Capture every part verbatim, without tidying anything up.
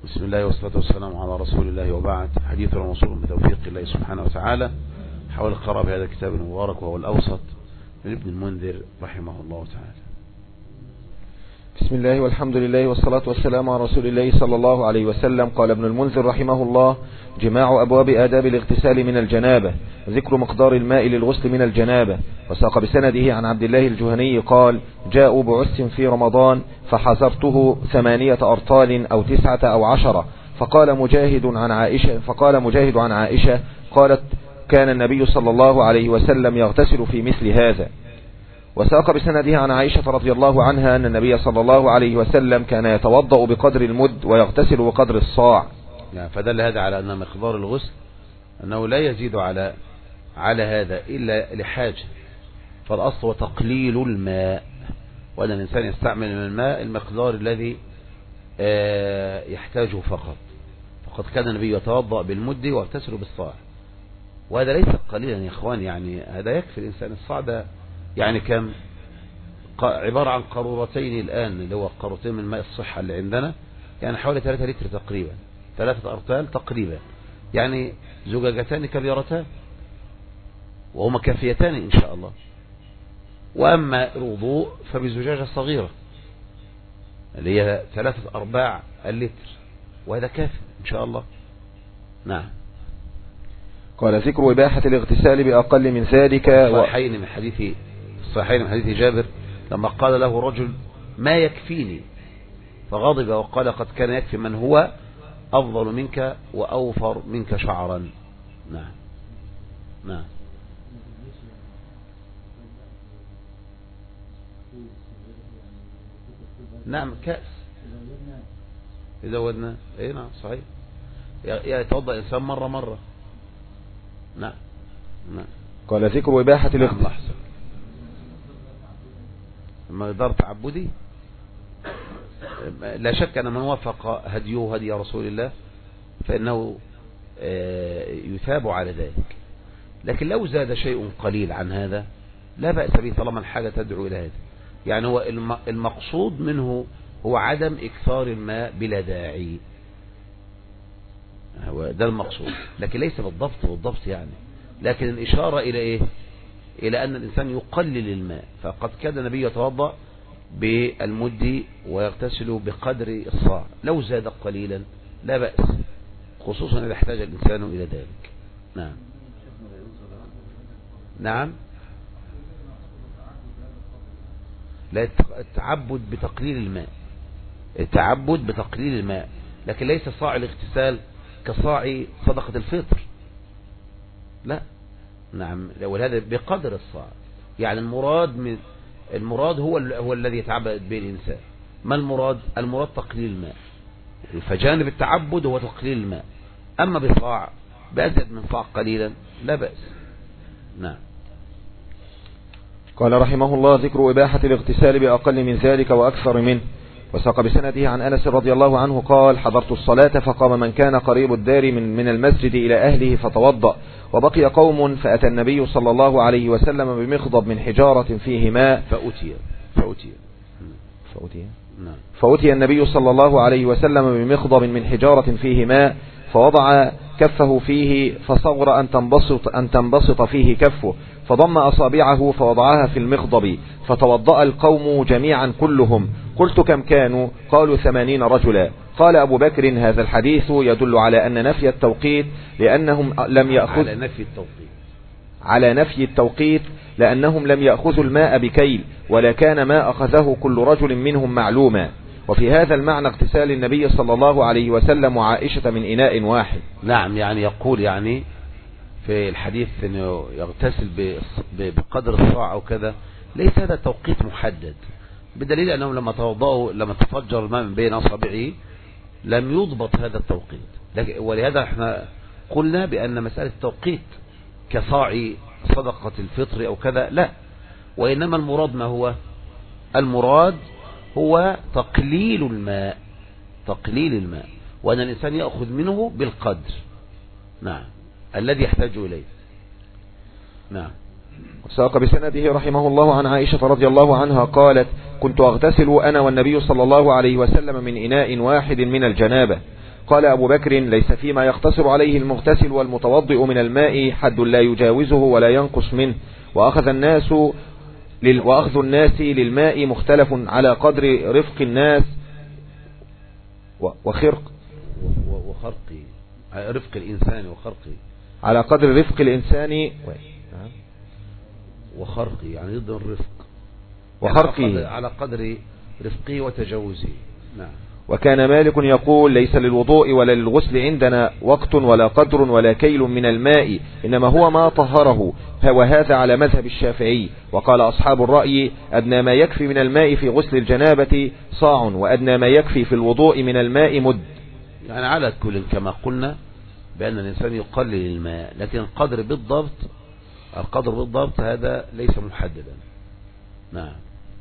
بسم الله والصلاة والسلام على رسول الله، وبعد. حديثنا موصول بتوفيق الله سبحانه وتعالى حول القراءة بهذا الكتاب المبارك وهو الأوسط لابن المنذر رحمه الله تعالى. بسم الله والحمد لله والصلاة والسلام على رسول الله صلى الله عليه وسلم. قال ابن المنذر رحمه الله: جماع أبواب آداب الاغتسال من الجنابة، ذكر مقدار الماء للغسل من الجنابة. وساق بسنده عن عبد الله الجهني قال: جاءوا بعث في رمضان فحذرته ثمانية أرطال أو تسعة أو عشرة، فقال مجاهد عن عائشة فقال مجاهد عن عائشة قالت: كان النبي صلى الله عليه وسلم يغتسل في مثل هذا. وساق بسنده عن عائشة رضي الله عنها أن النبي صلى الله عليه وسلم كان يتوضأ بقدر المد ويغتسل بقدر الصاع. يعني فدل هذا على أن مقدار الغسل أنه لا يزيد على على هذا إلا لحاجة، فالأصل هو تقليل الماء، وأن الإنسان يستعمل من الماء المقدار الذي يحتاجه فقط. فقد كان النبي يتوضأ بالمد ويغتسل بالصاع، وهذا ليس قليلا يا إخوان، يعني هذا يكفي الإنسان. الصاع ده يعني كم؟ عبارة عن قارورتين الآن، اللي هو قارورتين من ماء الصحة اللي عندنا، يعني حوالي ثلاثة لتر تقريبا، ثلاثة أرطال تقريبا، يعني زجاجتان كبيرتان وهما كافيتان إن شاء الله. وأما الوضوء فبزجاجة صغيرة اللي هي ثلاثة أرباع اللتر، وهذا كافي إن شاء الله. نعم. قال: ذكر إباحة الاغتسال بأقل من ذلك. صحيحين من حديث صحيحين من حديث جابر لما قال له رجل: ما يكفيني؟ فغضب وقال: قد كان يكفي من هو أفضل منك وأوفر منك شعرا. نعم نعم نعم كأس إذا ودنا. إيه نعم صحيح، يتوضأ إنسان مرة مرة. نعم نعم. قال: ذكر إباحة الاغتسال. مقدار تعبدي لا شك أن من وافق هديه هدي رسول الله فإنه يثاب على ذلك، لكن لو زاد شيء قليل عن هذا لا بأس به طالما الحاجة تدعو إلى هذا. يعني هو المقصود منه هو عدم إكثار الماء بلا داعي، هو ده المقصود، لكن ليس بالضبط بالضبط يعني، لكن الإشارة إلى إيه؟ إلى أن الإنسان يقلل الماء. فقد كان النبي يتوضأ بالمد ويغتسل بقدر الصاع، لو زاد قليلا لا بأس، خصوصا إذا احتاج الإنسان إلى ذلك. نعم نعم. لا، التعبد بتقليل الماء، التعبد بتقليل الماء، لكن ليس صاع الاغتسال كصاع صدقة الفطر، لا. نعم. ولهذا بقدر الصاع، يعني المراد من المراد هو هو الذي يتعبد به الإنسان. ما المراد؟ المراد تقليل الماء، فجانب التعبد هو تقليل الماء. أما بصاع بأزيد من صاع قليلا لا بأس. نعم. قال رحمه الله: ذكر إباحة الاغتسال بأقل من ذلك وأكثر منه. وساق بسنده عن أنس رضي الله عنه قال: حضرت الصلاة فقام من كان قريب الدار من, من المسجد إلى أهله فتوضأ، وبقي قوم فأتى النبي صلى الله عليه وسلم بمخضب من حجارة فيه ماء فأتي فأتي فأتي نعم. فأتي النبي صلى الله عليه وسلم بمخضب من حجارة فيه ماء، فوضع كفه فيه فصغر أن تنبسط, أن تنبسط فيه كفه، فضم أصابعه فوضعها في المخضب، فتوضأ القوم جميعا كلهم. قلت: كم كانوا؟ قالوا: ثمانين رجلا. قال أبو بكر: هذا الحديث يدل على أن نفي التوقيت لأنهم لم يأخذ على نفي التوقيت على نفي التوقيت لأنهم لم يأخذوا الماء بكيل، ولا كان ما أخذه كل رجل منهم معلوما. وفي هذا المعنى اغتسال النبي صلى الله عليه وسلم وعائشة من إناء واحد. نعم. يعني يقول يعني في الحديث أنه يغتسل بقدر الصاع أو كذا، ليس هذا توقيت محدد، بدليل أنهم لما توضأوا لما تفجر الماء من بين أصابعه لم يضبط هذا التوقيت. ولهذا احنا قلنا بأن مسألة التوقيت كصاع صدقة الفطر أو كذا لا، وإنما المراد ما هو؟ المراد هو تقليل الماء، تقليل الماء، وأن الإنسان يأخذ منه بالقدر، نعم، الذي يحتاج إليه. نعم. وساق بسنده رحمه الله عن عائشة رضي الله عنها قالت: كنت أغتسل أنا والنبي صلى الله عليه وسلم من إناء واحد من الجنابة. قال أبو بكر ليس فيما يقتصر عليه المغتسل والمتوضئ من الماء حد لا يجاوزه ولا ينقص منه، وأخذ الناس لل... وأخذ الناس للماء مختلف على قدر رفق الناس وخرق وخرقي، رفق الإنسان وخرقي، على قدر رفق الإنسان وخرقي يعني ضد الرفق، وخرقي على قدر رفقه وتجاوزه. نعم. وكان مالك يقول ليس للوضوء ولا للغسل عندنا وقت ولا قدر ولا كيل من الماء، إنما هو ما طهره، وهذا على مذهب الشافعي. وقال أصحاب الرأي أدنى ما يكفي من الماء في غسل الجنابة صاع، وأدنى ما يكفي في الوضوء من الماء مد. يعني على كل كما قلنا بأن الإنسان يقلل الماء، لكن القدر بالضبط القدر بالضبط هذا ليس محددا. نعم.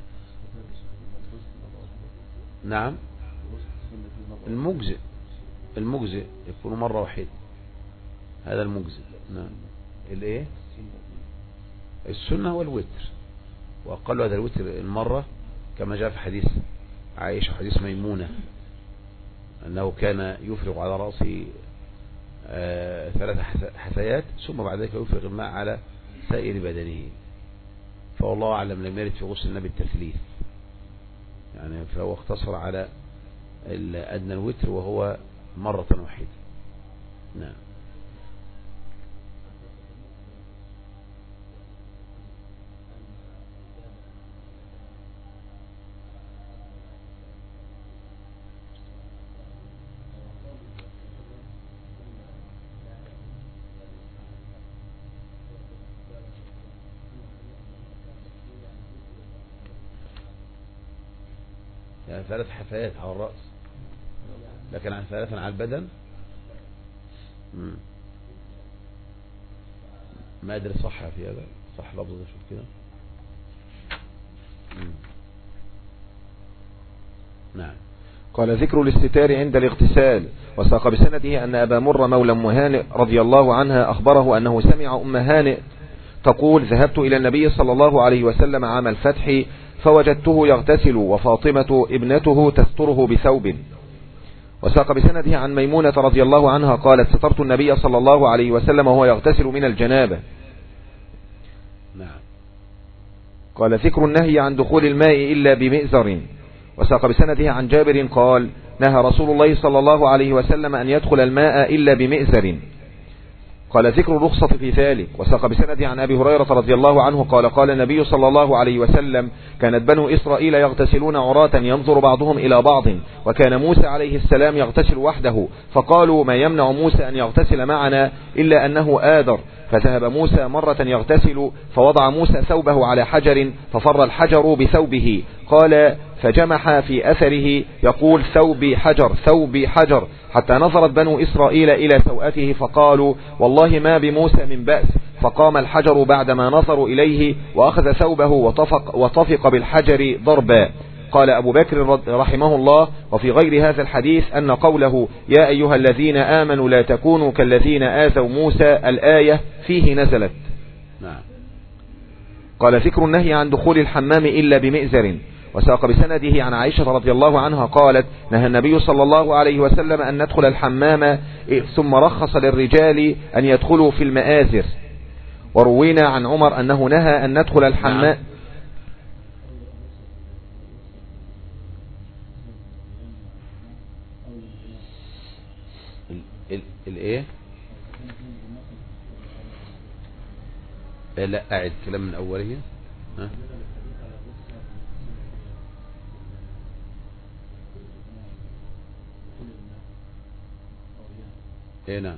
نعم. المجزئ المجزئ يكون مرة واحدة، هذا المجزئ. نعم. الايه السنة والوتر، وأقل هذا الوتر المرة كما جاء في حديث عائشة وحديث ميمونة أنه كان يفرغ على رأسه آه ثلاث حثيات ثم بعد ذلك يفرغ الماء على سائر بدنه، فوالله أعلم لم يرد في غسل النبي التثليث، يعني فهو اقتصر على أدنى الوتر وهو مرة واحدة. نعم. يعني ثلاث حفايات على الرأس، لكن عن ثلاثا على البدن مم. ما أدري صح في هذا، صح لفظ ده، شوف كده. نعم. قال ذكر الاستتار عند الاغتسال. وساق بسنده أن أبا مرة مولى أم هانئ رضي الله عنها أخبره أنه سمع أم هانئ تقول ذهبت إلى النبي صلى الله عليه وسلم عام الفتح فوجدته يغتسل وفاطمة ابنته تستره بثوب. وساق بسنده عن ميمونة رضي الله عنها قالت سترت النبي صلى الله عليه وسلم وهو يغتسل من الجنابة. نعم. قال ذكر النهي عن دخول الماء إلا بمئزر. وساق بسنده عن جابر قال نهى رسول الله صلى الله عليه وسلم أن يدخل الماء إلا بمئزر. قال ذكر الرخصة في ذلك. وساق بسنده عن أبي هريرة رضي الله عنه قال قال النبي صلى الله عليه وسلم كانت بنو إسرائيل يغتسلون عراة ينظر بعضهم إلى بعض، وكان موسى عليه السلام يغتسل وحده، فقالوا ما يمنع موسى أن يغتسل معنا إلا أنه آدر، فذهب موسى مرة يغتسل فوضع موسى ثوبه على حجر ففر الحجر بثوبه، قال فجمح في أثره يقول ثوب حجر ثوب حجر، حتى نظرت بنو إسرائيل إلى سوءته فقالوا والله ما بموسى من بأس، فقام الحجر بعدما نظروا إليه وأخذ ثوبه وطفق, وطفق بالحجر ضربا. قال أبو بكر رحمه الله وفي غير هذا الحديث أن قوله يا أيها الذين آمنوا لا تكونوا كالذين آذوا موسى الآية فيه نزلت. نعم. قال ذكر النهي عن دخول الحمام إلا بمئزر. وساق بسنده عن عائشة رضي الله عنها قالت نهى النبي صلى الله عليه وسلم أن ندخل الحمام ثم رخص للرجال أن يدخلوا في المآزر. وروينا عن عمر أنه نهى أن ندخل الحمام. نعم. الايه لا اعد كلام من اوله. ها ايه نعم.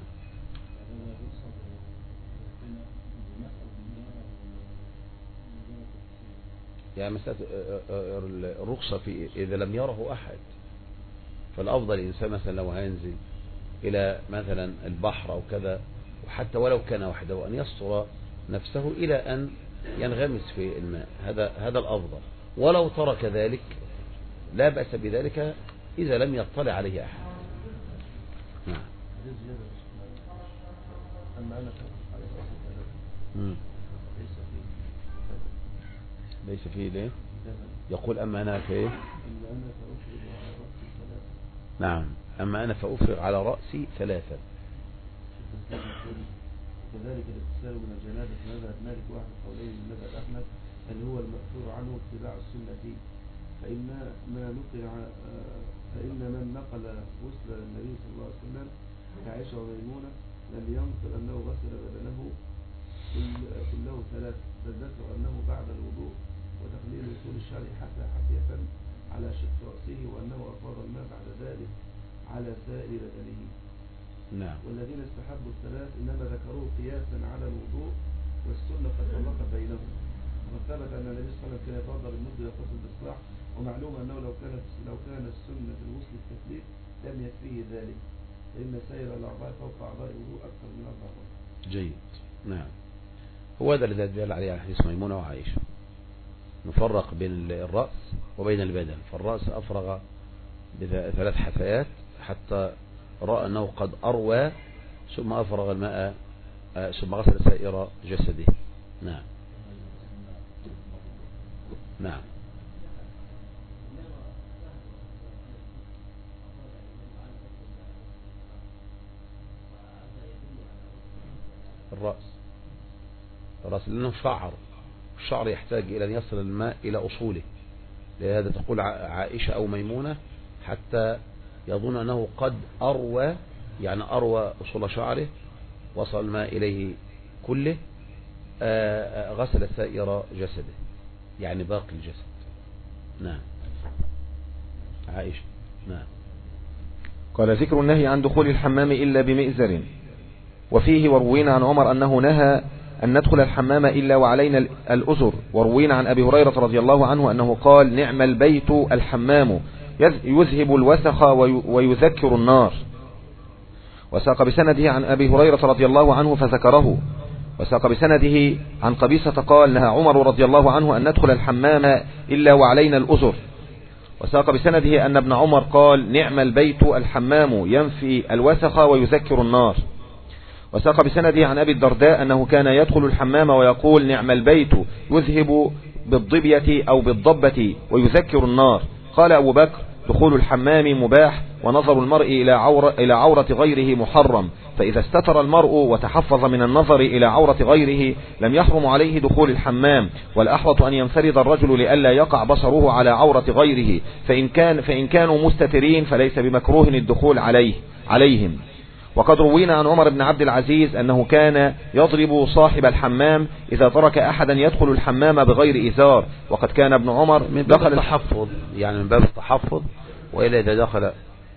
يعني مسألة الرخصة في إذا لم يره أحد، فالأفضل الإنسان مثلا لو هينزل إلى مثلا البحر أو كذا، وحتى ولو كان وحده أن يستر نفسه إلى أن ينغمس في الماء، هذا هذا الأفضل، ولو ترك ذلك لا بأس بذلك إذا لم يطلع عليه أحد. نعم. مم. ليس فيه ليه يقول أما أنا في إيه؟ نعم. أما أنا فأفرغ على رأسي ثلاثا. كذلك الاغتسال من الجنابة في مذهب مالك واحد قولين من مذهب أحمد اللي هو المأثور عنه اتباع السنة فيه، فإن ما نقل فإن من نقل غسل النبي صلى الله عليه وسلم كعائشة وميمونة لم ينقل أنه غسل بدنه كله ثلاث، بل ذكر أنه بعد الوضوء وتقليل وصول الشعر حتى حفية على شق رأسه، وأنه أفاض الماء بعد ذلك على سائر بدنه. نعم. والذين استحبوا الثلاث إنما ذكروه قياسا على الوضوء، والسنة قد فرقت بينهم. وثبت أن النبي صلى الله عليه وسلم كان يتوضأ بالمد ويغتسل بالصاع، ومعلوم أنه لو كانت لو كان السنة في الغسل التثليث لم يكفيه ذلك، فإن سائر الأعضاء فوق أعضاء الوضوء أكثر من أربع مرات. جيد. نعم. هو هذا الذي دل عليه حديث ميمونة وعائشة، نفرق بين الرأس وبين البدن، فالرأس أفرغ بثلاث حفيات حتى رأى أنه قد أروى، ثم أفرغ الماء ثم غسل سائر جسده. نعم. نعم. الرأس الرأس لأنه شعر، الشعر يحتاج إلى أن يصل الماء إلى أصوله، لهذا تقول عائشة أو ميمونة حتى يظن أنه قد أروى، يعني أروى أصول شعره وصل الماء إليه كله، غسل سائر جسده يعني باقي الجسد. نعم. عائشة. نعم. قال ذكر النهي عن دخول الحمام إلا بمئزر. وفيه وروينا عن عمر أنه نهى أن ندخل الحمام إلا وعلينا الأزر. وروينا عن أبي هريرة رضي الله عنه أنه قال نعم البيت الحمام يذهب الوسخ ويذكر النار. وساق بسنده عن أبي هريرة رضي الله عنه فذكره. وساق بسنده عن قبيصة قال نهى عمر رضي الله عنه أن ندخل الحمام إلا وعلينا الأزر. وساق بسنده أن ابن عمر قال نعم البيت الحمام ينفي الوسخ ويذكر النار. وساق بسنده عن أبي الدرداء أنه كان يدخل الحمام ويقول نعم البيت يذهب بالضبية أو بالضبة ويذكر النار. قال أبو بكر دخول الحمام مباح، ونظر المرء إلى عورة, إلى عورة غيره محرم، فإذا استتر المرء وتحفظ من النظر إلى عورة غيره لم يحرم عليه دخول الحمام، والأحوط أن ينفرد الرجل لئلا يقع بصره على عورة غيره، فإن, كان فإن كانوا مستترين فليس بمكروه الدخول عليه عليهم. وقد روينا عن عمر بن عبد العزيز أنه كان يضرب صاحب الحمام إذا ترك أحدا يدخل الحمام بغير إزار. وقد كان ابن عمر من باب التحفظ، يعني من باب التحفظ، وإلا إذا دخل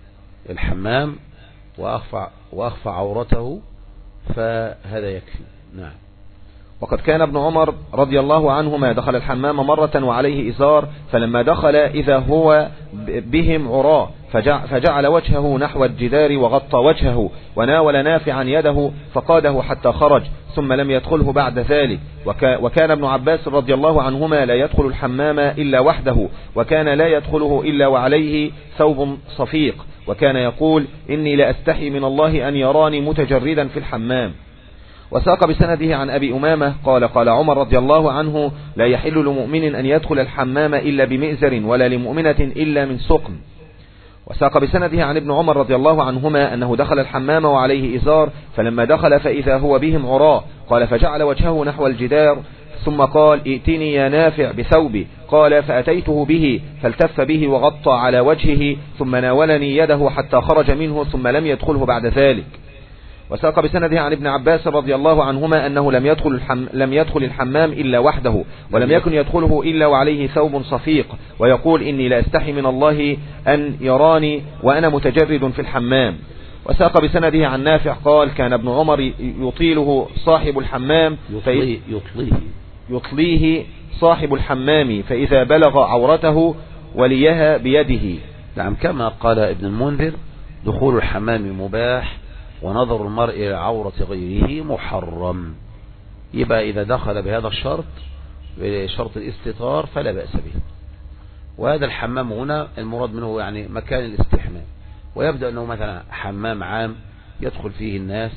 الحمام وأخفى, وأخفى عورته فهذا يكفي. نعم. وقد كان ابن عمر رضي الله عنهما دخل الحمام مرة وعليه إزار، فلما دخل إذا هو بهم عراة فجعل وجهه نحو الجدار وغطى وجهه، وناول نافعا يده فقاده حتى خرج، ثم لم يدخله بعد ذلك. وكان ابن عباس رضي الله عنهما لا يدخل الحمام إلا وحده، وكان لا يدخله إلا وعليه ثوب صفيق، وكان يقول إني لأستحي من الله أن يراني متجردا في الحمام. وساق بسنده عن أبي أمامة قال قال عمر رضي الله عنه لا يحل لمؤمن أن يدخل الحمام إلا بمئزر، ولا لمؤمنة إلا من سقم. وساق بسنده عن ابن عمر رضي الله عنهما أنه دخل الحمام وعليه إزار، فلما دخل فإذا هو بهم عراة، قال فجعل وجهه نحو الجدار، ثم قال ائتني يا نافع بثوبي، قال فأتيته به فالتف به وغطى على وجهه، ثم ناولني يده حتى خرج منه، ثم لم يدخله بعد ذلك. وساق بسنده عن ابن عباس رضي الله عنهما أنه لم يدخل, الحم لم يدخل الحمام إلا وحده، ولم يكن يدخله إلا وعليه ثوب صفيق، ويقول إني لا أستحي من الله أن يراني وأنا متجرد في الحمام. وساق بسنده عن نافع قال كان ابن عمر يطيله صاحب الحمام يطليه, يطليه, يطليه صاحب الحمام فإذا بلغ عورته وليها بيده. نعم. كما قال ابن المنذر دخول الحمام مباح، ونظر المرء إلى عورة غيره محرم. يبقى إذا دخل بهذا الشرط بشرط الاستتار فلا بأس به. وهذا الحمام هنا المراد منه يعني مكان الاستحمام، ويبدأ أنه مثلا حمام عام يدخل فيه الناس،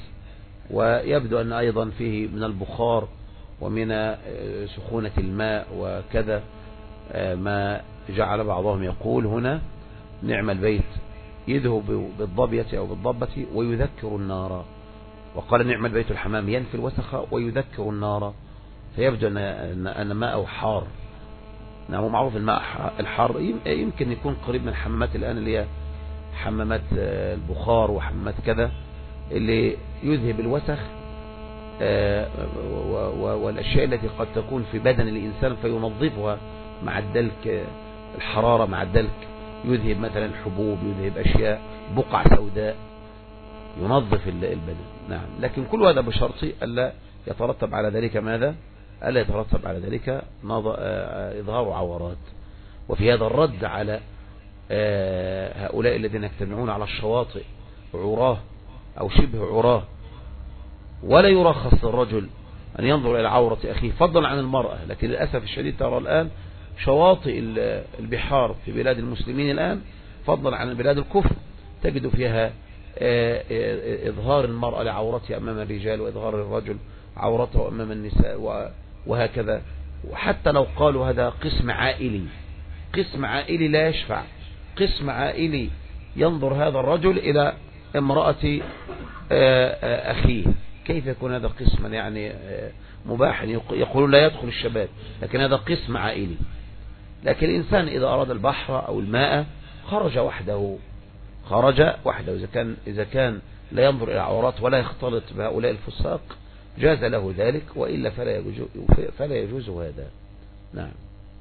ويبدأ أن أيضا فيه من البخار ومن سخونة الماء وكذا، ما جعل بعضهم يقول هنا نعم البيت يده بالضبية أو بالضبة ويذكر النار. وقال نعم البيت الحمام ينفي الوسخ ويذكر النار، فيبدو أن أن ماءه حار. نعم معروف الماء الحار يمكن يكون قريب من الحمامات الآن اللي هي حمامات البخار وحمامات كذا اللي يذهب الوسخ والأشياء التي قد تكون في بدن الإنسان فينظفها مع الدلك، الحرارة مع الدلك يذهب مثلا الحبوب، يذهب أشياء بقع سوداء، ينظف البدن. نعم، لكن كل هذا بشرط ألا يترتب على ذلك ماذا؟ ألا يترتب على ذلك إظهار عورات. وفي هذا الرد على هؤلاء الذين يجتمعون على الشواطئ عراه أو شبه عراه، ولا يرخص للرجل أن ينظر إلى عورة أخيه فضلا عن المرأة. لكن للأسف الشديد ترى الآن شواطئ البحار في بلاد المسلمين الآن فضلا عن بلاد الكفر تجد فيها إظهار المرأة لعورتها أمام الرجال وإظهار الرجل عورته أمام النساء وهكذا. وحتى لو قالوا هذا قسم عائلي، قسم عائلي لا يشفع، قسم عائلي ينظر هذا الرجل إلى امرأة أخيه، كيف يكون هذا قسما يعني مباحا؟ يقولون لا يدخل الشباب، لكن هذا قسم عائلي. لكن الإنسان إذا أراد البحر أو الماء خرج وحده، خرج وحده إذا كان, إذا كان لا ينظر إلى عورات ولا يختلط بهؤلاء الفساق جاز له ذلك، وإلا فلا يجوز, فلا يجوز هذا. نعم.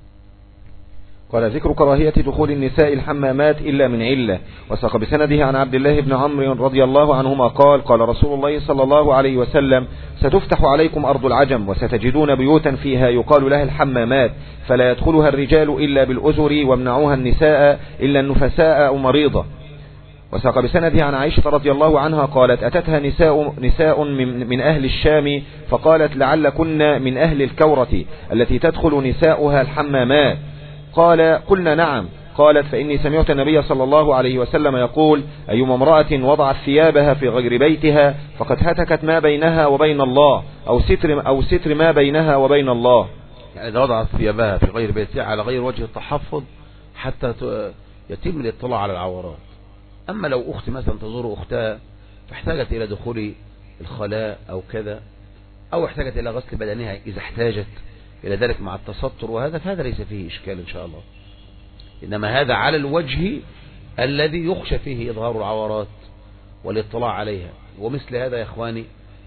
قال ذكر كراهية دخول النساء الحمامات إلا من علة. وساق بسنده عن عبد الله بن عمرو رضي الله عنهما قال قال رسول الله صلى الله عليه وسلم ستفتح عليكم أرض العجم وستجدون بيوتا فيها يقال لها الحمامات فلا يدخلها الرجال إلا بالأزر وامنعوها النساء إلا النفساء أو مريضة. وساق بسنده عن عائشة رضي الله عنها قالت أتتها نساء, نساء من, من أهل الشام فقالت لعلكن من أهل الكورة التي تدخل نساؤها الحمامات، قال قلنا نعم. قالت فإني سمعت النبي صلى الله عليه وسلم يقول أيما امرأة وضعت ثيابها في غير بيتها فقد هتكت ما بينها وبين الله أو ستر, أو ستر ما بينها وبين الله. يعني إذا وضعت ثيابها في غير بيتها على غير وجه التحفظ حتى يتم الاطلاع على العورات. أما لو أخت مثلا تزور أختها فاحتاجت إلى دخول الخلاء أو كذا، أو احتاجت إلى غسل بدنها إذا احتاجت إلى ذلك مع التستر وهذا، فهذا ليس فيه إشكال إن شاء الله. إنما هذا على الوجه الذي يخشى فيه إظهار العورات والاطلاع عليها. ومثل هذا يا إخواني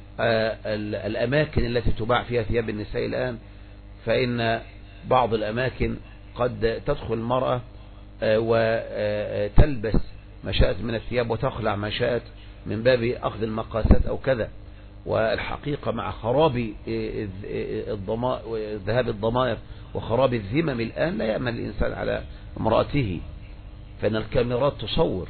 الأماكن التي تباع فيها ثياب النساء الآن، فإن بعض الأماكن قد تدخل المرأة وتلبس ما شاءت من الثياب وتخلع ما شاءت من باب أخذ المقاسات أو كذا. والحقيقة مع خراب الضمائر وذهاب الضمائر وخراب الذمم الآن لا يأمن الإنسان على امرأته، فإن الكاميرات تصور،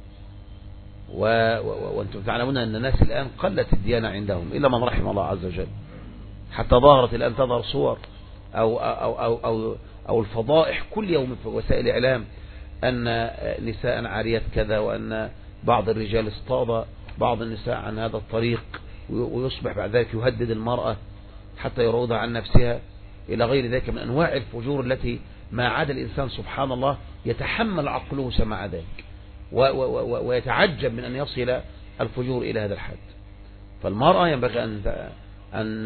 وأنتم تعلمون أن الناس الآن قلت الديانة عندهم إلا من رحم الله عز وجل، حتى ظهرت الآن تظهر صور أو, أو, أو, أو, أو الفضائح كل يوم في وسائل الإعلام أن نساء عاريات كذا، وأن بعض الرجال اصطاد بعض النساء عن هذا الطريق، ويصبح بعد ذلك يهدد المرأة حتى يروضها عن نفسها إلى غير ذلك من أنواع الفجور التي ما عاد الإنسان سبحان الله يتحمل عقله مع ذلك ويتعجب من أن يصل الفجور إلى هذا الحد. فالمرأة ينبغي أن أن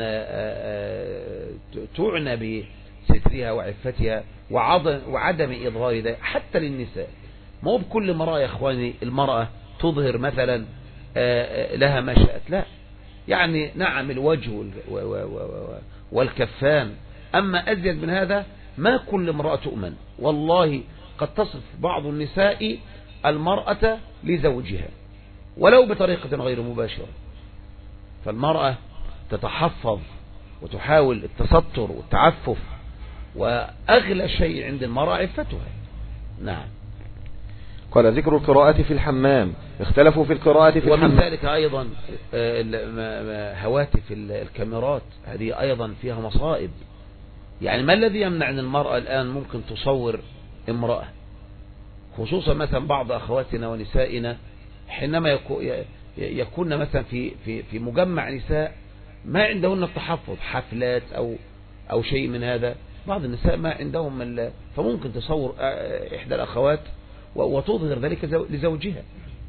تعنى بسترها وعفتها وعدم إظهار ذلك حتى للنساء. ما هو بكل مرأة يا إخواني المرأة تظهر مثلا لها ما شاءت، لا، يعني نعم الوجه والكفان، أما أزيد من هذا ما كل امرأة تؤمن. والله قد تصف بعض النساء المرأة لزوجها ولو بطريقة غير مباشرة. فالمرأة تتحفظ وتحاول التستر والتعفف، وأغلى شيء عند المرأة عفتها. نعم. قال ذكر القراءة في الحمام. اختلفوا في القراءة في الحمام. ومن ذلك أيضا هواتف الكاميرات، هذه أيضا فيها مصائب. يعني ما الذي يمنع أن المرأة الآن ممكن تصور امرأة، خصوصا مثلا بعض أخواتنا ونسائنا حينما يكون مثلا في في في مجمع نساء ما عندهن التحفظ، حفلات أو أو شيء من هذا، بعض النساء ما عندهم، فممكن تصور إحدى الأخوات وتظهر ذلك لزوجها.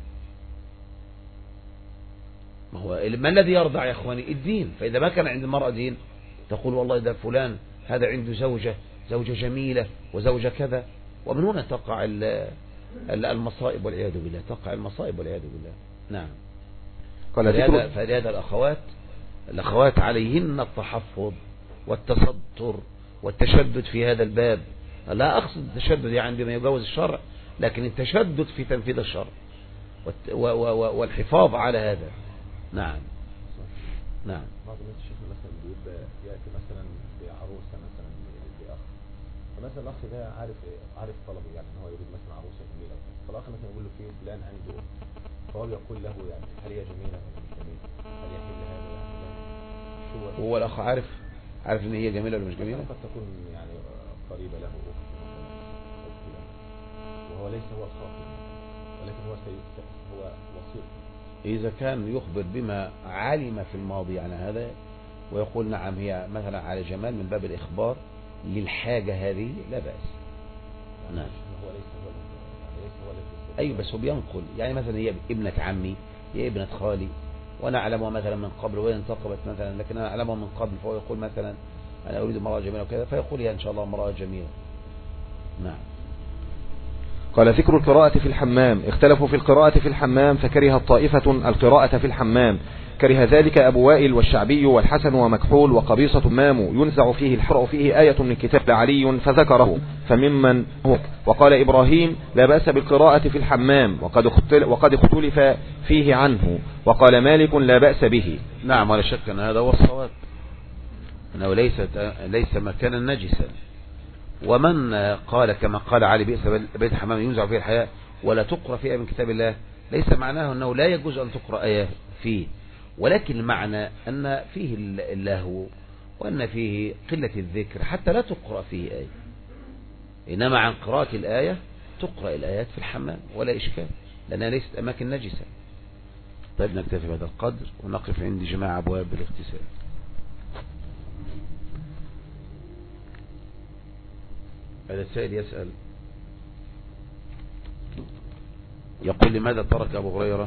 ما هو ما الذي يرضع يا اخواني؟ الدين. فإذا ما كان عند المرأة دين تقول والله ده فلان هذا عنده زوجة زوجة جميلة وزوجة كذا، ومن هنا تقع المصائب والعياذ بالله، تقع المصائب والعياذ بالله. نعم. فلهذا, فلهذا الأخوات الأخوات عليهن التحفظ والتصدر والتشدد في هذا الباب. لا أقصد التشدد يعني بما يجاوز الشرع، لكن التشدد في تنفيذ الشرع والحفاظ على هذا. نعم. نعم. بعض الناس الشيخ مثلا بيبقى يأتي مثلا بعروسة مثلا لأخ، فمثلا الأخ ده عارف عارف طلبه، يعني هو يريد مثلا عروسة جميلة، فالأخ مثلا يقول له في فلان عنده، فهو يقول له يعني هل هي جميلة ولا مش جميلة؟ هل يحل هذا يعني شو هو الأخ عارف عارف إن هي جميلة ولا مش جميلة؟ قد تكون يعني قريبة له أخت له، وهو ليس هو الخاطب، ولكن هو هو وسيط. إذا كان يخبر بما علم في الماضي عن هذا ويقول نعم هي مثلا على جمال من باب الإخبار للحاجة هذه لا بأس. يعني نعم. هو ليس هو يعني ليس هو الذي أيوة، بس هو بينقل، يعني مثلا هي ابنة عمي، هي ابنة خالي، وأنا أعلمها مثلا من قبل وهي انتقبت مثلا، لكن أنا أعلمها من قبل، فهو يقول مثلا أنا أريد امرأة جميلة وكذا، فيقول هي إن شاء الله امرأة جميلة. نعم. قال ذكر القراءة في الحمام. اختلفوا في القراءة في الحمام، فكره الطائفة القراءة في الحمام، كره ذلك أبو وائل والشعبي والحسن ومكحول وقبيصة مام، ينزع فيه الحرء فيه آية من كتاب علي فذكره فممن هو. وقال إبراهيم لا بأس بالقراءة في الحمام، وقد اختلف فيه عنه، وقال مالك لا بأس به. نعم، ولا شك أن هذا هو الصواب، أنه ليس ليس مكانا نجسا. ومن قال كما قال علي بئس بيت الحمام ينزع فيه الحياء ولا تقرأ فيها من كتاب الله، ليس معناه أنه لا يجوز أن تقرأ آية فيه، ولكن المعنى أن فيه اللهو وأن فيه قلة الذكر حتى لا تقرأ فيه آية، إنما عن قراءة الآية تقرأ الآيات في الحمام ولا إشكال، لأنها ليست أماكن نجسة. طيب نكتفي بهذا القدر ونقف عند جماع أبواب الاغتسال. هذا السائل يسأل يقول لماذا ترك أبو هريرة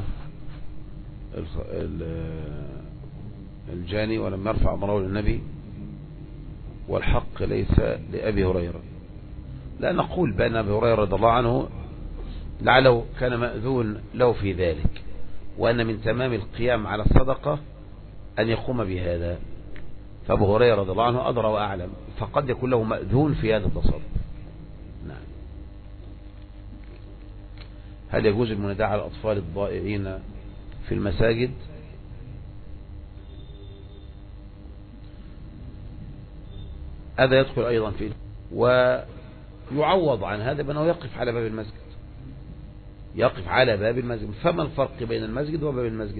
الجاني ولم يرفع أمره للنبي والحق ليس لأبي هريرة؟ لا نقول بأن أبي هريرة رضي الله عنه لعله كان مأذون له في ذلك، وأن من تمام القيام على الصدقة أن يقوم بهذا، فأبو هريرة رضي الله عنه أدرى وأعلم، فقد يكون له مأذون في هذا التصرف. نعم. هل يجوز المناداة على الأطفال الضائعين في المساجد؟ هذا يدخل أيضا فيه، ويعوض عن هذا بأنه يقف على باب المسجد، يقف على باب المسجد. فما الفرق بين المسجد وباب المسجد؟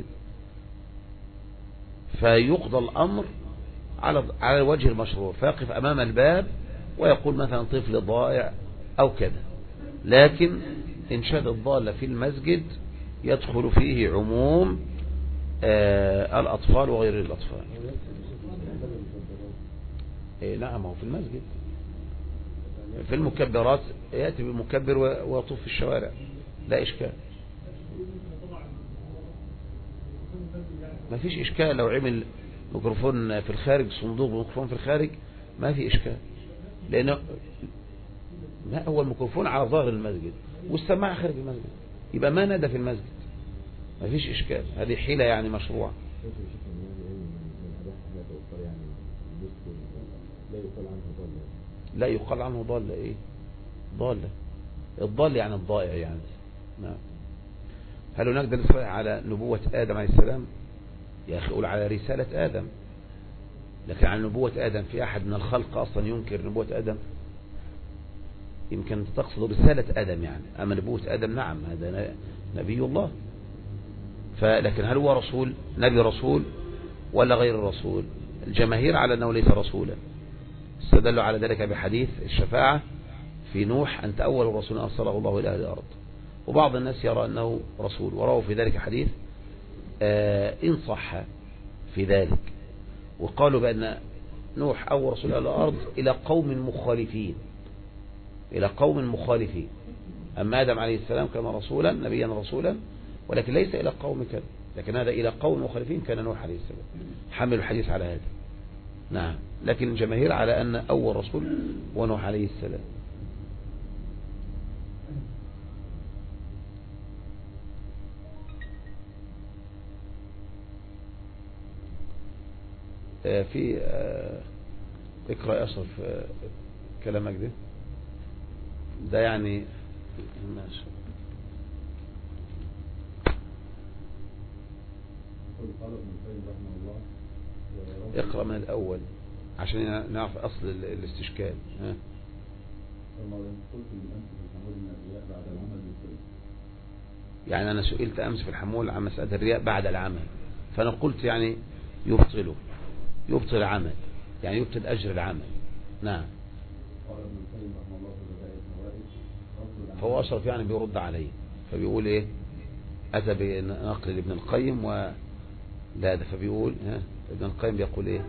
فيقضى الأمر على على الوجه المشروع، فيقف أمام الباب ويقول مثلا طفل ضائع أو كذا، لكن إنشاد الضالة في المسجد يدخل فيه عموم آه الأطفال وغير الأطفال. إيه نعم، هو في المسجد في المكبرات يأتي بالمكبر ويطوف في الشوارع لا إشكال، ما فيش إشكال. لو عمل ميكروفون في الخارج، صندوق ميكروفون في الخارج، ما في إشكال، لأنه ما هو الميكروفون على ظهر المسجد والسماعة خارج المسجد، يبقى ما نادى في المسجد، ما فيش إشكال. هذه حيلة يعني مشروعة. لا يقال عنه ضالة. إيه ضالة؟ الضال يعني الضائع يعني. نعم. هل هناك دليل صحيح على نبوة آدم عليه السلام؟ يا أخي قول على رسالة آدم، لكن على نبوة آدم في أحد من الخلق أصلا ينكر نبوة آدم؟ يمكن تقصد رسالة آدم يعني، أما نبوة آدم نعم هذا نبي الله، فلكن هل هو رسول نبي رسول ولا غير الرسول؟ الجماهير على أنه ليس رسولا، استدلوا على ذلك بحديث الشفاعة في نوح أنت أول رسول أرسله الله إلى أهل الأرض، وبعض الناس يرى أنه رسول، ورأوا في ذلك حديث آه إن صح في ذلك، وقالوا بأن نوح أول رسول إلى الأرض إلى قوم مخالفين، إلى قوم مخالفين، أما آدم عليه السلام كان رسولا نبيا رسولا، ولكن ليس إلى قوم كان، لكن هذا إلى قوم مخالفين كان نوح عليه السلام، حمل الحديث على هذا. نعم، لكن الجماهير على أن أول رسول هو نوح عليه السلام. في اقرأ يا أشرف كلامك ده ده يعني ماشي. اقرأ من الأول عشان نعرف أصل الاستشكال. ها يعني أنا سئلت أمس في الحمول عن مسألة الرياء بعد العمل، فأنا قلت يعني يبطله، يبطل عمل، يعني يبطل أجر العمل. نعم. فهو أشرف يعني بيرد عليه، فبيقول إيه، أتى بنقل لابن القيم و لا ده فبيقول ها ابن القيم بيقول إيه،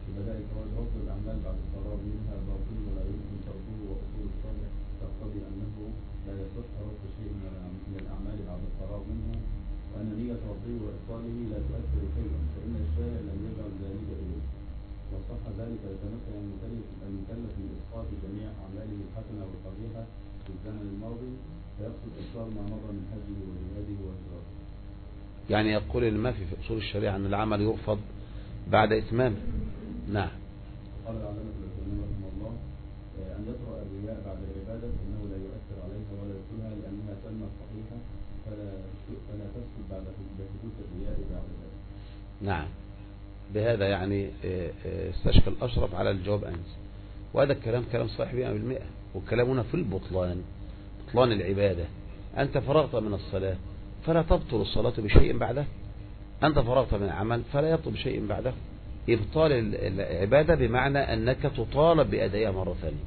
وأن نية ربه وإبطاله لا تؤثر شيئا، فإن الشارع لم يجعل ذلك إليه، وصح ذلك يتمكن المكلف من إسقاط جميع أعماله الحسنة والقبيحة في الزمن الماضي، فيقصد إبطال ما مضى من حجه وجهاده وإشراكه. يعني يقول إن ما في في أصول الشريعة أن العمل يرفض بعد إتمامه. نعم. قال العلامة العثيمين رحمه الله أن يطرأ الرياء بعد العبادة إنه لا يؤثر عليها ولا يدخلها لأنها تنمى صحيحة، فلا فلا تسقط بعد حدوث الرياء بعد ذلك. نعم، بهذا يعني استشكل أشرف على الجواب أنس، وهذا الكلام كلام صحيح مئة بالمئة، وكلامنا في البطلان، بطلان العبادة. أنت فرغت من الصلاة فلا تبطل الصلاة بشيء بعده، أنت فرغت من العمل فلا يبطل بشيء بعده. إبطال العبادة بمعنى أنك تطالب بأدائها مرة ثانية.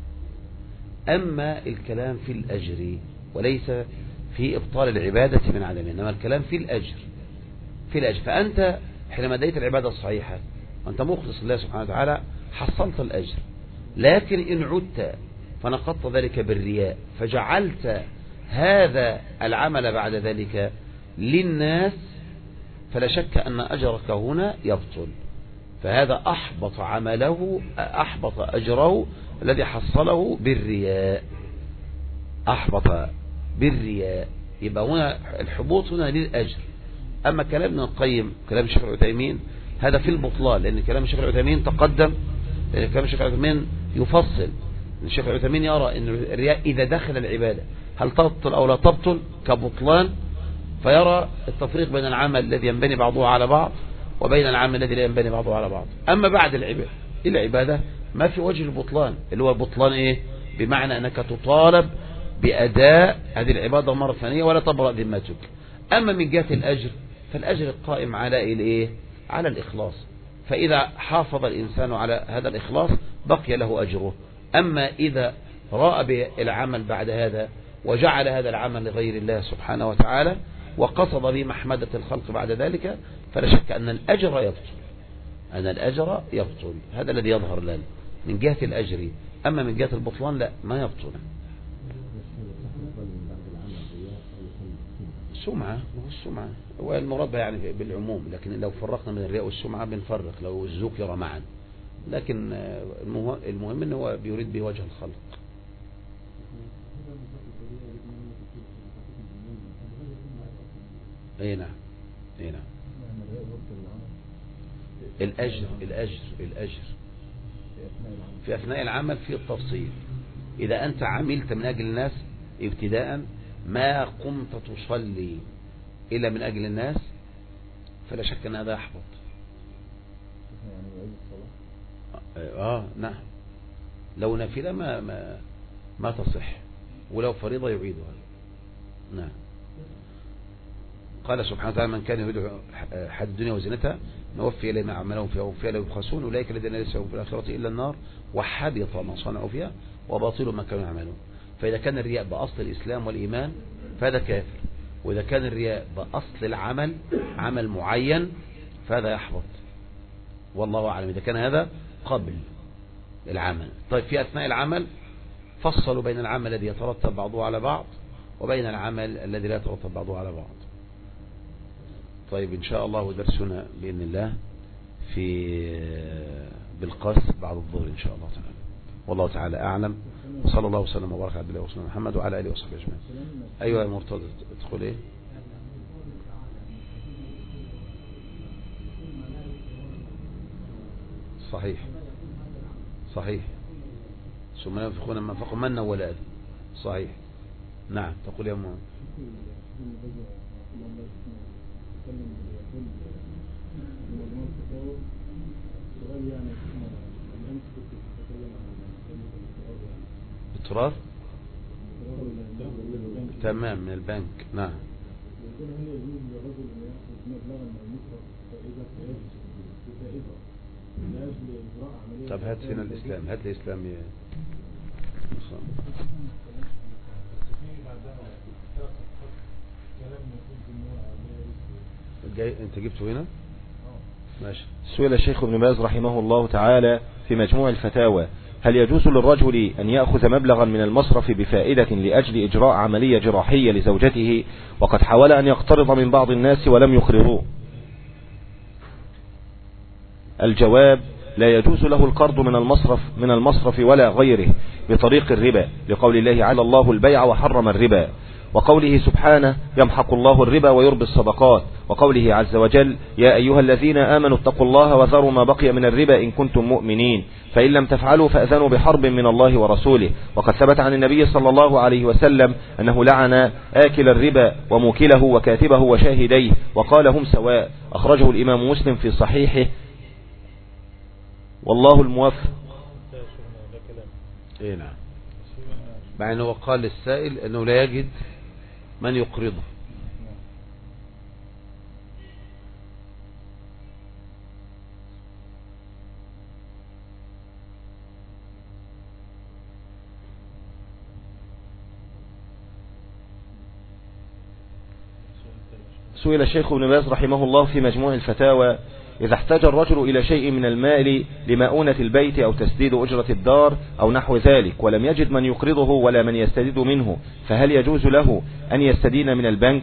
أما الكلام في الأجر وليس في إبطال العبادة من عدمها، إنما الكلام في الأجر، في الأجر. فأنت حينما أديت العبادة الصحيحة وأنت مخلص لله سبحانه وتعالى حصلت الأجر، لكن إن عدت فنقضت ذلك بالرياء فجعلت هذا العمل بعد ذلك للناس، فلا شك أن أجرك هنا يبطل، فهذا أحبط عمله، أحبط أجره الذي حصله بالرياء، أحبط بالرياء. يبقى هنا الحبوط هنا للأجر. أما كلام ابن القيم كلام الشيخ العثيمين هذا في البطلان، لأن كلام الشيخ العثيمين تقدم، لأن كلام الشيخ العثيمين يفصل. الشيخ العثيمين يرى أن الرياء إذا دخل العبادة هل تبطل أو لا تبطل كبطلان، فيرى التفريق بين العمل الذي ينبني بعضه على بعض وبين العمل الذي لا ينبني بعضه على بعض. أما بعد العبادة العبادة ما في وجه البطلان، اللي هو البطلان إيه؟ بمعنى أنك تطالب بأداء هذه العبادة مرة ثانية ولا تبرأ ذمتك. أما من جهة الأجر فالأجر القائم على الإيه؟ على الإخلاص، فإذا حافظ الإنسان على هذا الإخلاص بقي له أجره. أما إذا راء بالعمل بعد هذا وجعل هذا العمل لغير الله سبحانه وتعالى وقصد به محمدة الخلق بعد ذلك، فلا شك أن الأجر يبطل، أن الأجر يبطل. هذا الذي يظهر لنا من جهة الأجر. أما من جهة البطلان لا، ما يبطل. السمعة السمعة والمراد يعني بالعموم، لكن لو فرقنا من الرياء والسمعة بنفرق لو ذكر معا، لكن المهم أنه هو بيريد به وجه الخلق. اي نعم، اي نعم. الأجر الأجر الأجر في أثناء العمل في التفصيل. إذا أنت عملت من أجل الناس ابتداء، ما قمت تصلي إلا من أجل الناس، فلا شك أن هذا يحبط. آه نعم، لو نافلة ما ما ما تصح، ولو فريضة يعيدها. نعم. قال سبحانه وتعالى: من كان يريد حياة الدنيا وزينتها نوفي إليهم أعمالهم فيها وهم فيها لا يبخسون أولئك الذين ليس لهم في الآخرة إلا النار وحبط ما صنعوا فيها وباطل ما كانوا يعملون. فإذا كان الرياء بأصل الإسلام والإيمان فهذا كافر، وإذا كان الرياء بأصل العمل عمل معين فهذا يحبط، والله أعلم. إذا كان هذا قبل العمل. طيب في أثناء العمل فصلوا بين العمل الذي يترتب بعضه على بعض وبين العمل الذي لا يترتب بعضه على بعض. طيب إن شاء الله درسنا بإذن الله في بالقاس بعد الظهر إن شاء الله تعالى. والله تعالى أعلم، وصلى الله وسلم وبارك على عبد الله ورسوله محمد وعلى آله وصحبه أجمعين. أيوة يا مرتضى تدخل إيه؟ صحيح صحيح ثم ينفقون من فقوا منا ولا أذى. صحيح. نعم تقول يا مؤمن. اضطرار تمام من البنك. نعم. طب هات هنا الإسلام، هات الإسلام يا جاي انت جبته هنا ماشي. سئل الشيخ ابن باز رحمه الله تعالى في مجموع الفتاوى: هل يجوز للرجل أن يأخذ مبلغا من المصرف بفائدة لأجل إجراء عملية جراحية لزوجته وقد حاول أن يقترض من بعض الناس ولم يقرضوه؟ الجواب: لا يجوز له القرض من المصرف من المصرف ولا غيره بطريق الربا، لقول الله على الله البيع وحرم الربا، وقوله سبحانه: يمحق الله الربا ويربي الصدقات، وقوله عز وجل: يا أيها الذين آمنوا اتقوا الله وذروا ما بقي من الربا إن كنتم مؤمنين، فإن لم تفعلوا فأذنوا بحرب من الله ورسوله. وقد ثبت عن النبي صلى الله عليه وسلم أنه لعن آكل الربا وموكله وكاتبه وشاهديه وقال هم سواء. أخرجه الإمام مسلم في صحيحه، والله الموفق. ايه نعم. مع انه قال للسائل انه لا يجد من يقرضه. سئل الشيخ ابن باز رحمه الله في مجموع الفتاوى: إذا احتاج الرجل إلى شيء من المال لمؤونة البيت أو تسديد أجرة الدار أو نحو ذلك ولم يجد من يقرضه ولا من يستديد منه، فهل يجوز له أن يستدين من البنك؟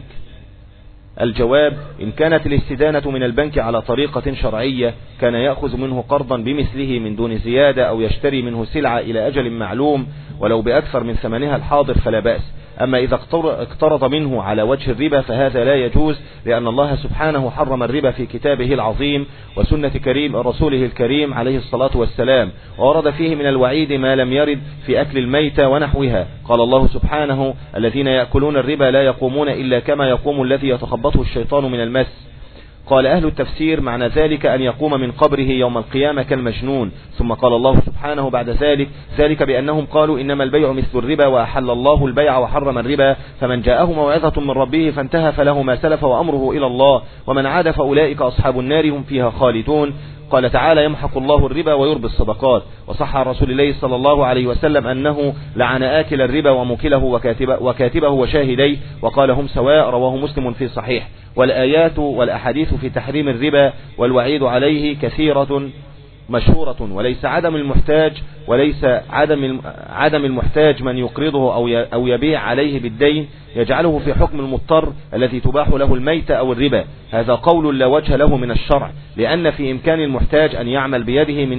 الجواب: إن كانت الاستدانة من البنك على طريقة شرعية كان يأخذ منه قرضا بمثله من دون زيادة أو يشتري منه سلعة إلى أجل معلوم ولو بأكثر من ثمنها الحاضر فلا بأس. أما إذا اقترض منه على وجه الربا فهذا لا يجوز، لأن الله سبحانه حرم الربا في كتابه العظيم وسنة كريم رسوله الكريم عليه الصلاة والسلام، وورد فيه من الوعيد ما لم يرد في أكل الميتة ونحوها. قال الله سبحانه: الذين يأكلون الربا لا يقومون إلا كما يقوم الذي يتخبطه الشيطان من المس. قال أهل التفسير: معنى ذلك أن يقوم من قبره يوم القيامة كالمجنون. ثم قال الله سبحانه بعد ذلك: ذلك بأنهم قالوا إنما البيع مثل الربا وأحل الله البيع وحرم الربا، فمن جاءه موعظة من ربه فانتهى فله ما سلف وأمره إلى الله ومن عاد فأولئك أصحاب النار هم فيها خالدون. قال تعالى: يمحق الله الربا ويربي الصدقات. وصح عن رسول الله صلى الله عليه وسلم أنه لعن آكل الربا وموكله وكاتبه, وكاتبه وشاهديه وقال هم سواء. رواه مسلم في صحيح. والآيات والأحاديث في تحريم الربا والوعيد عليه كثيرة مشهورة، وليس عدم المحتاج وليس عدم عدم المحتاج من يقرضه أو أو يبيع عليه بالدين يجعله في حكم المضطر الذي تباح له الميتة أو الربا. هذا قول لا وجه له من الشرع، لأن في إمكان المحتاج أن يعمل بيده من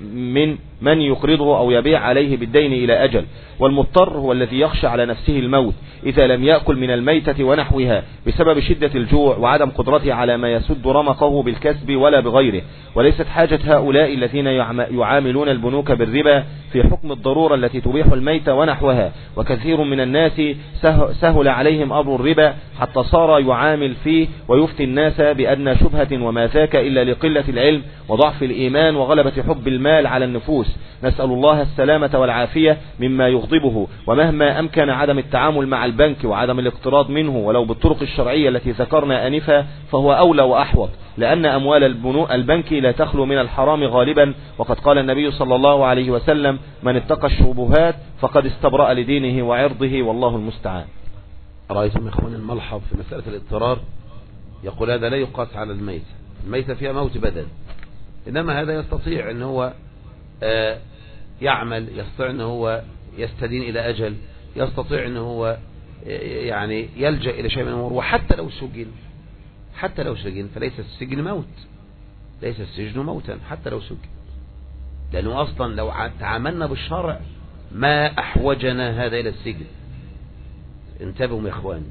من من يقرضه أو يبيع عليه بالدين إلى أجل، والمضطر هو الذي يخشى على نفسه الموت إذا لم يأكل من الميتة ونحوها بسبب شدة الجوع وعدم قدرته على ما يسد رمقه بالكسب ولا بغيره. وليست حاجة هؤلاء الذين يعاملون البنوك بالربا في حكم الضرورة التي تبيح الميتة ونحوها. وكثير من الناس سهل عليهم أمر الربا حتى صار يعامل فيه ويفتي الناس بأدنى شبهة، وما ذاك إلا لقلة العلم وضعف الإيمان وغلبة حب المال على النفوس. نسأل الله السلامة والعافية مما يغضبه. ومهما أمكن عدم التعامل مع البنك وعدم الاقتراض منه ولو بالطرق الشرعية التي ذكرنا آنفا فهو أولى وأحوط، لأن أموال البنك لا تخلو من الحرام غالبا. وقد قال النبي صلى الله عليه وسلم: من اتقى الشبهات فقد استبرأ لدينه وعرضه، والله المستعان. رأيتم يا إخوان الملحظ في مسألة الاضطرار؟ يقول هذا لا يقاس على الميت، الميت فيها موت بدل، إنما هذا يستطيع أن هو يعمل، يستطيع أن هو يستدين إلى أجل، يستطيع أن هو يعني يلجأ إلى شيء من الأمور. وحتى لو سجن حتى لو سجن فليس السجن موت، ليس السجن موتا حتى لو سجن، لأنه أصلا لو تعاملنا بالشرع ما أحوجنا هذا إلى السجن. انتبهوا يا إخواني،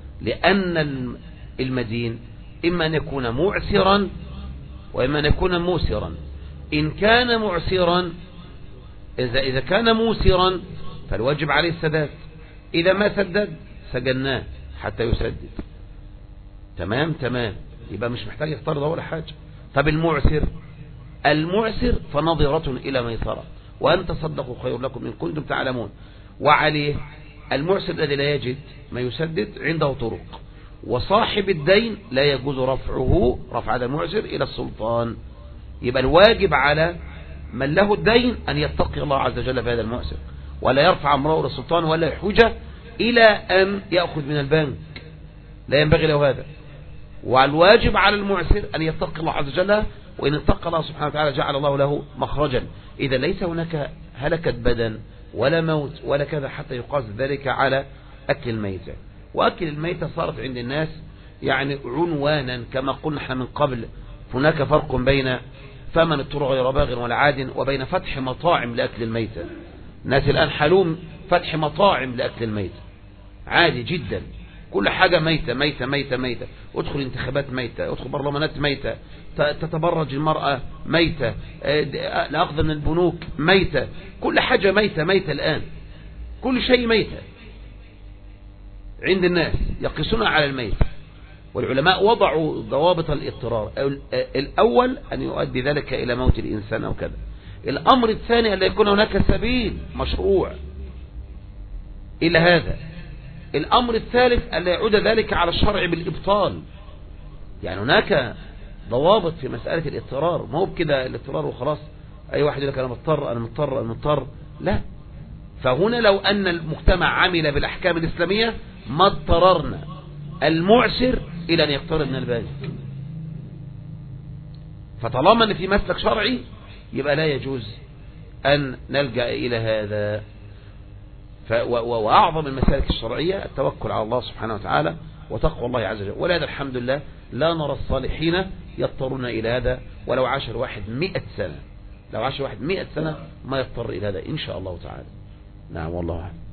لأن المدين إما أن يكون معسرا وإما أن يكون موسرا. إن كان معسرا إذا, إذا كان موسرا فالواجب عليه السداد، إذا ما سدد سجناه حتى يسدد. تمام تمام يبقى مش محتاج يختار ده ولا حاجة. طب المعسر المعسر فنظرة إلى ميسرة وأن تصدقوا خير لكم إن كنتم تعلمون. وعليه المعسر الذي لا يجد ما يسدد عنده طرق، وصاحب الدين لا يجوز رفعه رفع هذا المعسر إلى السلطان. يبقى الواجب على من له الدين أن يتقي الله عز وجل في هذا المعسر، ولا يرفع أمره إلى السلطان ولا يحوجه إلى أن يأخذ من البنك، لا ينبغي له هذا. والواجب على المعسر أن يتقي الله عز وجل، وإن اتقى الله سبحانه وتعالى جعل الله له مخرجا. إذا ليس هناك هلكة بدن ولا موت ولا كذا حتى يقاس ذلك على أكل الميتة. وأكل الميتة صارت عند الناس يعني عنوانا كما قلنا احنا من قبل. هناك فرق بين فمن اضطر غير باغ ولا عاد وبين فتح مطاعم لأكل الميتة. الناس الآن حلوم فتح مطاعم لأكل الميتة عادي جدا، كل حاجة ميتة ميتة ميتة ميتة، ادخل انتخابات ميتة، ادخل برلمانات ميتة، تتبرج المرأة ميتة، الأخذ من البنوك ميتة، كل حاجة ميتة ميتة الآن، كل شيء ميتة عند الناس يقيسون على الميت. والعلماء وضعوا ضوابط الاضطرار. الأول أن يؤدي ذلك إلى موت الإنسان أو كذا. الأمر الثاني أن يكون هناك سبيل مشروع إلى هذا. الأمر الثالث أن لا يعود ذلك على الشرع بالإبطال. يعني هناك ضوابط في مسألة الاضطرار، ما هو بكده الاضطرار وخلاص أي واحد يقول لك أنا مضطر أنا مضطر أنا مضطر، لا. فهنا لو أن المجتمع عمل بالأحكام الإسلامية ما اضطررنا المعسر إلى أن يقترب من البنك. فطالما أن في مسلك شرعي يبقى لا يجوز أن نلجأ إلى هذا. وأعظم المسالك الشرعية التوكل على الله سبحانه وتعالى وتقوى الله عز وجل. ولهذا الحمد لله لا نرى الصالحين يضطرون إلى هذا، ولو عاشر واحد مئة سنة لو عاشر واحد مئة سنة ما يضطر إلى هذا إن شاء الله تعالى. نعم والله أعلم.